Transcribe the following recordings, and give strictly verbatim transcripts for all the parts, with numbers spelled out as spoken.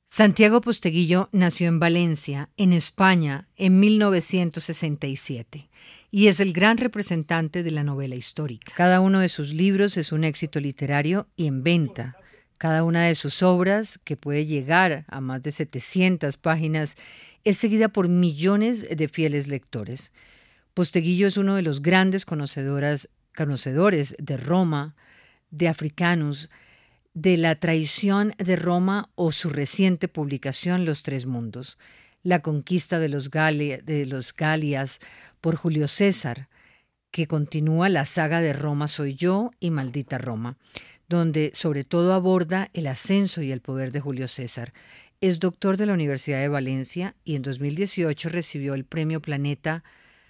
Santiago Posteguillo nació en Valencia, en España, en mil novecientos sesenta y siete y es el gran representante de la novela histórica. Cada uno de sus libros es un éxito literario y en venta. Cada una de sus obras, que puede llegar a más de setecientas páginas, es seguida por millones de fieles lectores. Posteguillo es uno de los grandes conocedoras- conocedores de Roma, de Africanus, de la traición de Roma o su reciente publicación Los Tres Mundos, la conquista de los, Gali- de los Galias por Julio César, que continúa la saga de Roma soy yo y Maldita Roma, donde sobre todo aborda el ascenso y el poder de Julio César. Es doctor de la Universidad de Valencia y en dos mil dieciocho recibió el Premio Planeta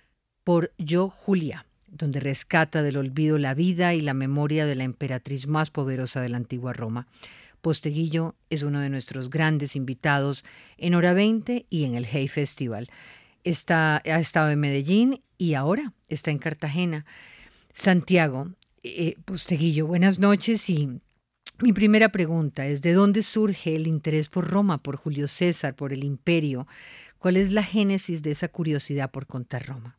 por Yo Julia, donde rescata del olvido la vida y la memoria de la emperatriz más poderosa de la antigua Roma. Posteguillo es uno de nuestros grandes invitados en Hora veinte y en el Hey Festival. Está, ha estado en Medellín y ahora está en Cartagena. Santiago, eh, Posteguillo, buenas noches y mi primera pregunta es, ¿de dónde surge el interés por Roma, por Julio César, por el imperio? ¿Cuál es la génesis de esa curiosidad por contar Roma?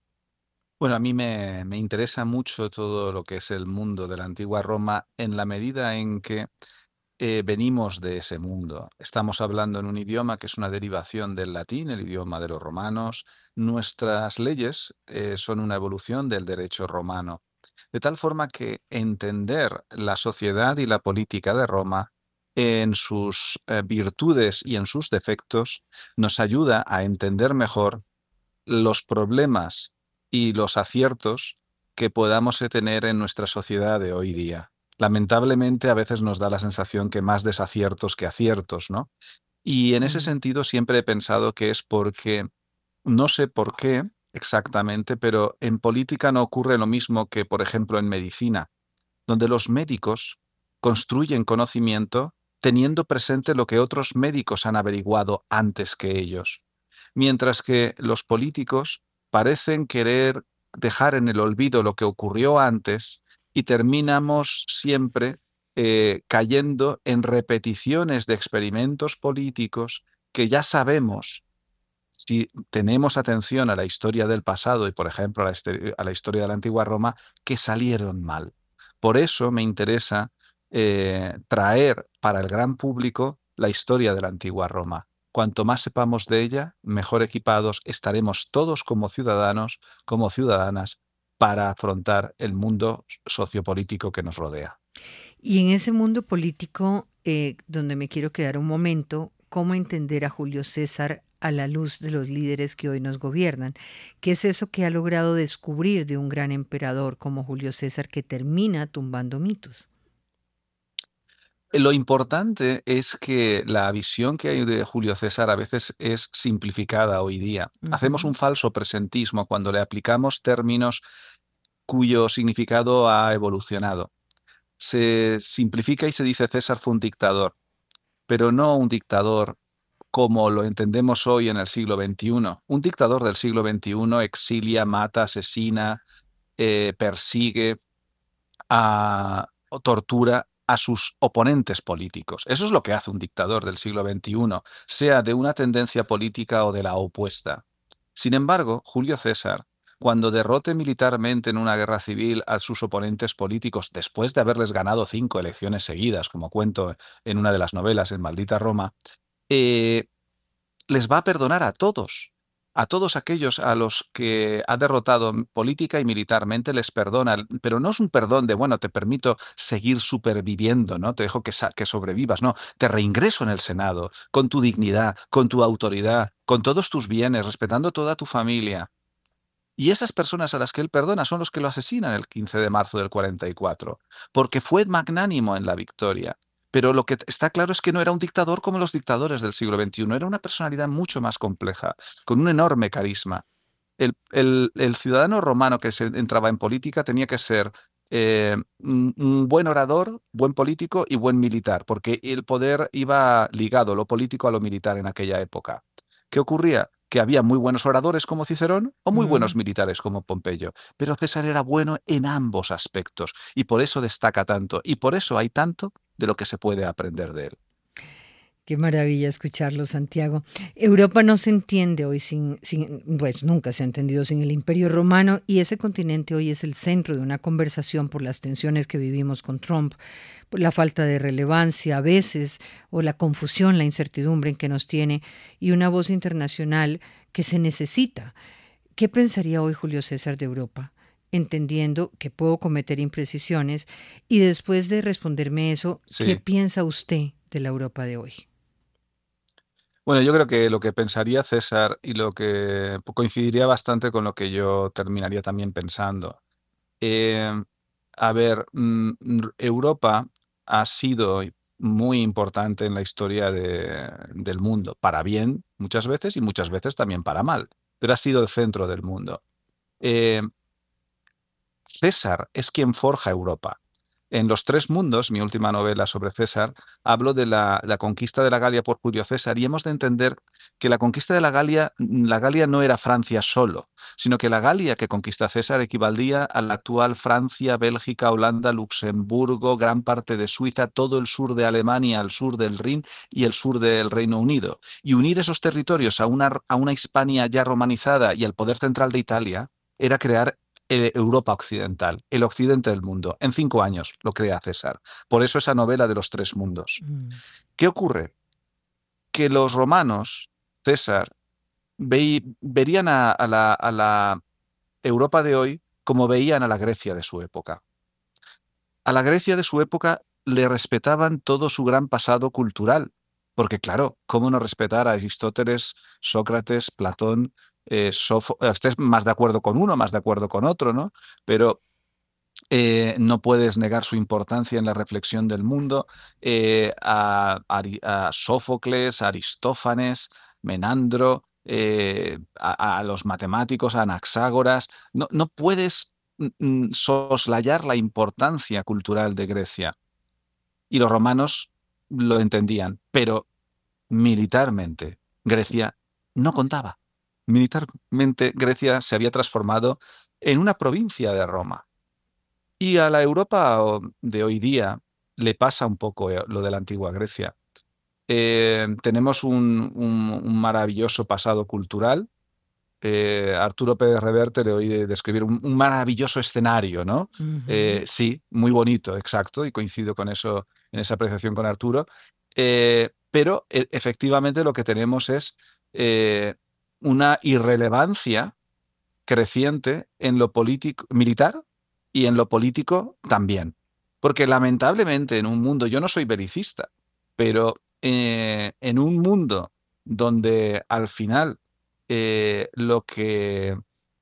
Bueno, a mí me, me interesa mucho todo lo que es el mundo de la antigua Roma en la medida en que eh, venimos de ese mundo. Estamos hablando en un idioma que es una derivación del latín, el idioma de los romanos. Nuestras leyes eh, son una evolución del derecho romano. De tal forma que entender la sociedad y la política de Roma en sus eh, virtudes y en sus defectos nos ayuda a entender mejor los problemas y los aciertos que podamos eh, tener en nuestra sociedad de hoy día. Lamentablemente, a veces nos da la sensación que más desaciertos que aciertos, ¿no? Y en ese Mm. sentido siempre he pensado que es porque, no sé por qué exactamente, pero en política no ocurre lo mismo que, por ejemplo, en medicina, donde los médicos construyen conocimiento teniendo presente lo que otros médicos han averiguado antes que ellos, mientras que los políticos parecen querer dejar en el olvido lo que ocurrió antes y terminamos siempre eh, cayendo en repeticiones de experimentos políticos que ya sabemos, si tenemos atención a la historia del pasado y, por ejemplo, a la, este- a la historia de la antigua Roma, que salieron mal. Por eso me interesa eh, traer para el gran público la historia de la antigua Roma. Cuanto más sepamos de ella, mejor equipados estaremos todos como ciudadanos, como ciudadanas, para afrontar el mundo sociopolítico que nos rodea. Y en ese mundo político, eh, donde me quiero quedar un momento, ¿cómo entender a Julio César a la luz de los líderes que hoy nos gobiernan? ¿Qué es eso que ha logrado descubrir de un gran emperador como Julio César que termina tumbando mitos? Lo importante es que la visión que hay de Julio César a veces es simplificada hoy día. Hacemos Ujú. un falso presentismo cuando le aplicamos términos cuyo significado ha evolucionado. Se simplifica y se dice César fue un dictador, pero no un dictador como lo entendemos hoy en el siglo veintiuno. Un dictador del siglo veintiuno exilia, mata, asesina, eh, persigue, a, o tortura a sus oponentes políticos. Eso es lo que hace un dictador del siglo veintiuno, sea de una tendencia política o de la opuesta. Sin embargo, Julio César, cuando derrote militarmente en una guerra civil a sus oponentes políticos, después de haberles ganado cinco elecciones seguidas, como cuento en una de las novelas en Maldita Roma, eh, les va a perdonar a todos. A todos aquellos a los que ha derrotado política y militarmente les perdona, pero no es un perdón de, bueno, te permito seguir superviviendo, ¿no? Te dejo que, sa- que sobrevivas, no, te reingreso en el Senado, con tu dignidad, con tu autoridad, con todos tus bienes, respetando toda tu familia. Y esas personas a las que él perdona son los que lo asesinan el quince de marzo del cuarenta y cuatro, porque fue magnánimo en la victoria. Pero lo que está claro es que no era un dictador como los dictadores del siglo veintiuno, era una personalidad mucho más compleja, con un enorme carisma. El, el- el ciudadano romano que se entraba en política tenía que ser eh, un un buen orador, buen político y buen militar, porque el poder iba ligado, lo político a lo militar en aquella época. ¿Qué ocurría? Que había muy buenos oradores como Cicerón o muy buenos Mm. militares como Pompeyo, pero César era bueno en ambos aspectos y por eso destaca tanto y por eso hay tanto de lo que se puede aprender de él. Qué maravilla escucharlo, Santiago. Europa no se entiende hoy sin, sin, pues nunca se ha entendido sin el Imperio Romano y ese continente hoy es el centro de una conversación por las tensiones que vivimos con Trump, por la falta de relevancia a veces o la confusión, la incertidumbre en que nos tiene y una voz internacional que se necesita. ¿Qué pensaría hoy Julio César de Europa? Entendiendo que puedo cometer imprecisiones y después de responderme eso, ¿qué Sí. piensa usted de la Europa de hoy? Bueno, yo creo que lo que pensaría César y lo que coincidiría bastante con lo que yo terminaría también pensando. Eh, a ver, mm, mm, Europa ha sido muy importante en la historia de- del mundo, para bien muchas veces y muchas veces también para mal, pero ha sido el centro del mundo. Eh, César es quien forja Europa. En Los Tres Mundos, mi última novela sobre César, hablo de la, la conquista de la Galia por Julio César y hemos de entender que la conquista de la Galia, la Galia no era Francia solo, sino que la Galia que conquista César equivalía a la actual Francia, Bélgica, Holanda, Luxemburgo, gran parte de Suiza, todo el sur de Alemania, el sur del Rin y el sur del Reino Unido. Y unir esos territorios a una, a una Hispania ya romanizada y al poder central de Italia era crear eh, Europa occidental, el occidente del mundo. En cinco años lo crea César. Por eso esa novela de los tres mundos. Mm, ¿Qué ocurre? Que los romanos, César, veí- verían a, a la, a la Europa de hoy como veían a la Grecia de su época. A la Grecia de su época le respetaban todo su gran pasado cultural, porque claro, ¿cómo no respetar a Aristóteles, Sócrates, Platón? Eh, Sófo- estés más de acuerdo con uno, más de acuerdo con otro, ¿no? Pero eh, no puedes negar su importancia en la reflexión del mundo, eh, a, Ari- a Sófocles, a Aristófanes, Menandro, eh, a, a los matemáticos, a Anaxágoras. No, no puedes mm, mm, soslayar la importancia cultural de Grecia. Y los romanos lo entendían, pero militarmente Grecia no contaba. Militarmente Grecia se había transformado en una provincia de Roma. Y a la Europa o- de hoy día le pasa un poco eh, lo de la antigua Grecia. Eh, tenemos un, un- un maravilloso pasado cultural. Eh, Arturo Pérez Reverte le oí de- describir un, un maravilloso escenario, ¿no? ujú. Eh, sí, muy bonito, exacto, y coincido con eso, en esa apreciación con Arturo. Eh, pero e- efectivamente lo que tenemos es eh, una irrelevancia creciente en lo político, militar y en lo político también. Porque lamentablemente en un mundo, yo no soy belicista, pero eh, en un mundo donde al final eh, lo que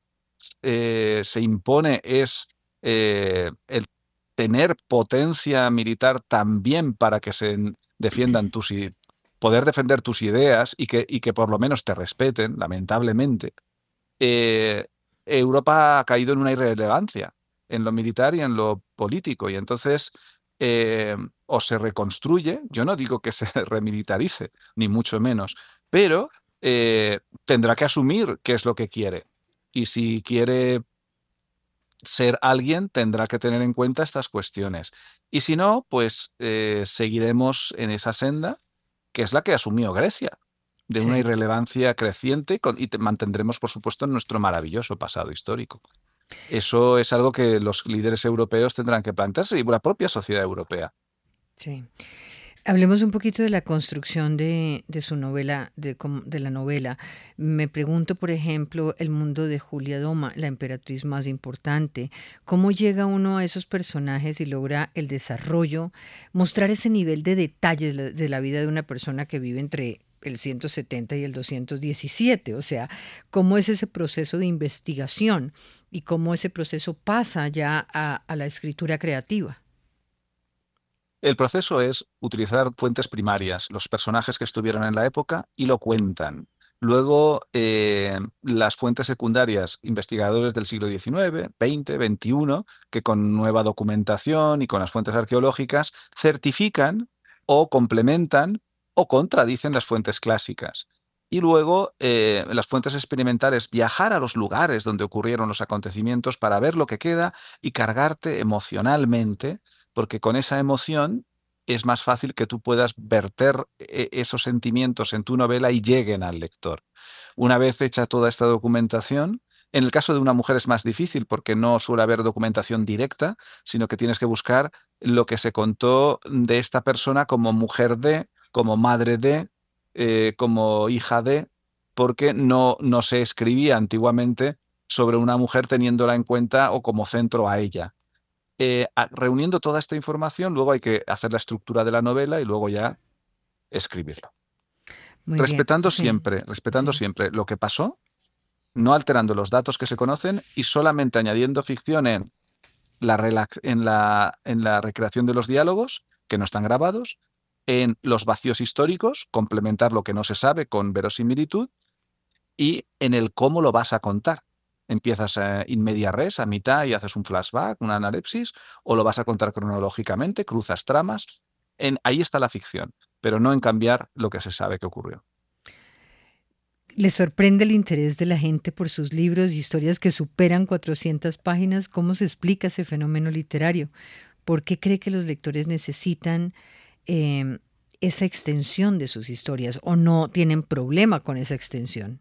eh, se impone es eh, el tener potencia militar también para que se defiendan tus, i- poder defender tus ideas y que, y que por lo menos te respeten, lamentablemente eh, Europa ha caído en una irrelevancia en lo militar y en lo político. Y entonces, eh, o se reconstruye, yo no digo que se remilitarice, ni mucho menos, pero eh, tendrá que asumir qué es lo que quiere. Y si quiere ser alguien, tendrá que tener en cuenta estas cuestiones. Y si no, pues eh, seguiremos en esa senda, que es la que asumió Grecia de una Sí. irrelevancia creciente con- y te- mantendremos, por supuesto, nuestro maravilloso pasado histórico. Eso es algo que los líderes europeos tendrán que plantearse y la propia sociedad europea. Sí. Hablemos un poquito de la construcción de, de su novela, de, cómo- de la novela. Me pregunto, por ejemplo, el mundo de Julia Doma, la emperatriz más importante. ¿Cómo llega uno a esos personajes y logra el desarrollo, mostrar ese nivel de detalle de la, de la vida de una persona que vive entre el ciento setenta y el doscientos diecisiete? O sea, ¿cómo es ese proceso de investigación y cómo ese proceso pasa ya a, a la escritura creativa? El proceso es utilizar fuentes primarias, los personajes que estuvieron en la época y lo cuentan. Luego, eh, las fuentes secundarias, investigadores del siglo diecinueve, veinte, veintiuno, que con nueva documentación y con las fuentes arqueológicas certifican o complementan o contradicen las fuentes clásicas. Y luego, eh, las fuentes experimentales, viajar a los lugares donde ocurrieron los acontecimientos para ver lo que queda y cargarte emocionalmente porque con esa emoción es más fácil que tú puedas verter eh, esos sentimientos en tu novela y lleguen al lector. Una vez hecha toda esta documentación, en el caso de una mujer es más difícil porque no suele haber documentación directa, sino que tienes que buscar lo que se contó de esta persona como mujer de, como madre de, eh, como hija de, porque no, no se escribía antiguamente sobre una mujer teniéndola en cuenta o como centro a ella. Eh, a- reuniendo toda esta información, luego hay que hacer la estructura de la novela y luego ya escribirlo. Muy bien, Respetando sí, siempre, respetando sí. siempre lo que pasó, no alterando los datos que se conocen y solamente añadiendo ficción en la, relac- en la, en la recreación de los diálogos, que no están grabados, en los vacíos históricos, complementar lo que no se sabe con verosimilitud, y en el cómo lo vas a contar. Empiezas eh, in media res, a mitad, y haces un flashback, una analepsis, o lo vas a contar cronológicamente, cruzas tramas. En, ahí está la ficción, pero no en cambiar lo que se sabe que ocurrió. ¿Le sorprende el interés de la gente por sus libros y historias que superan cuatrocientas páginas? ¿Cómo se explica ese fenómeno literario? ¿Por qué cree que los lectores necesitan eh, esa extensión de sus historias o no tienen problema con esa extensión?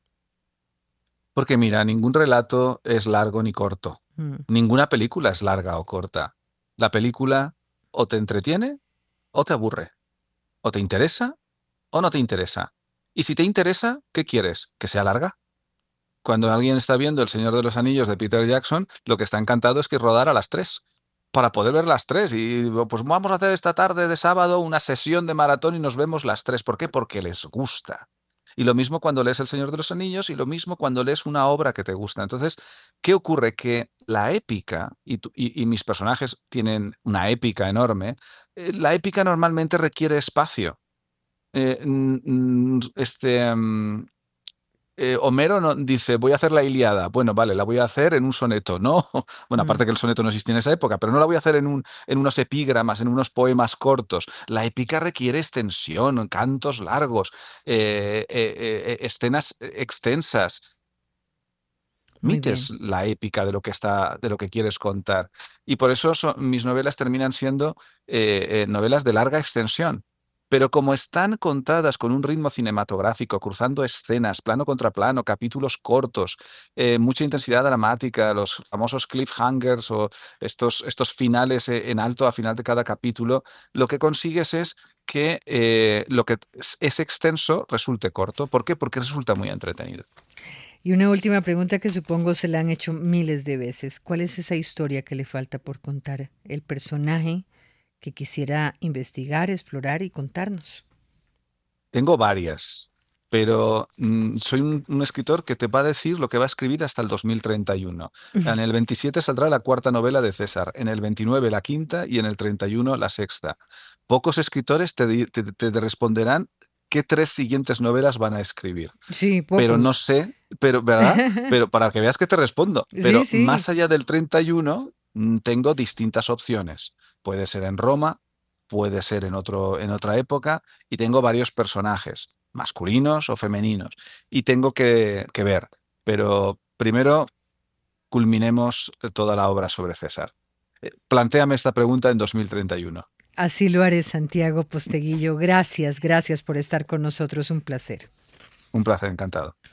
Porque mira, ningún relato es largo ni corto. Mm, Ninguna película es larga o corta. La película o te entretiene o te aburre. O te interesa o no te interesa. Y si te interesa, ¿qué quieres? ¿Que sea larga? Cuando alguien está viendo El Señor de los Anillos de Peter Jackson, lo que está encantado es que rodara a las tres, para poder ver las tres. Y pues vamos a hacer esta tarde de sábado una sesión de maratón y nos vemos las tres. ¿Por qué? Porque les gusta. Y lo mismo cuando lees El Señor de los Anillos y lo mismo cuando lees una obra que te gusta. Entonces, ¿qué ocurre? Que la épica, y, tu- y- y mis personajes tienen una épica enorme, eh, la épica normalmente requiere espacio. Eh, mm, mm, este, mm, eh, Homero no, dice, voy a hacer la Ilíada. Bueno, vale, la voy a hacer en un soneto, ¿no? Bueno, mm, aparte que el soneto no existía en esa época, pero no la voy a hacer en un, en unos epígramas, en unos poemas cortos. La épica requiere extensión, cantos largos, eh, eh, eh, eh, escenas extensas. muy Mites bien. la épica de lo que está, de lo que quieres contar. Y por eso son- mis novelas terminan siendo eh, eh, novelas de larga extensión. Pero como están contadas con un ritmo cinematográfico, cruzando escenas, plano contra plano, capítulos cortos, eh, mucha intensidad dramática, los famosos cliffhangers o estos, estos finales eh, en alto a final de cada capítulo, lo que consigues es que eh, lo que es es extenso resulte corto. ¿Por qué? Porque resulta muy entretenido. Y una última pregunta que supongo se la han hecho miles de veces. ¿Cuál es esa historia que le falta por contar? El personaje que quisiera investigar, explorar y contarnos. Tengo varias, pero mm, soy un, un escritor que te va a decir lo que va a escribir hasta el dos mil treinta y uno. En el veintisiete saldrá la cuarta novela de César, en el veintinueve la quinta y en el treinta y uno la sexta. Pocos escritores te, di- te- te responderán qué tres siguientes novelas van a escribir, Sí, pero no pocos. sé, pero, ¿verdad? Pero para que veas que te respondo. Sí, Pero sí. más allá del treinta y uno, mm, tengo distintas opciones. Puede ser en Roma, puede ser en otro, en otra época, y tengo varios personajes, masculinos o femeninos, y tengo que, que ver. Pero primero culminemos toda la obra sobre César. Eh, Plantéame esta pregunta en dos mil treinta y uno. Así lo haré, Santiago Posteguillo. Gracias, gracias por estar con nosotros. Un placer. Un placer, encantado.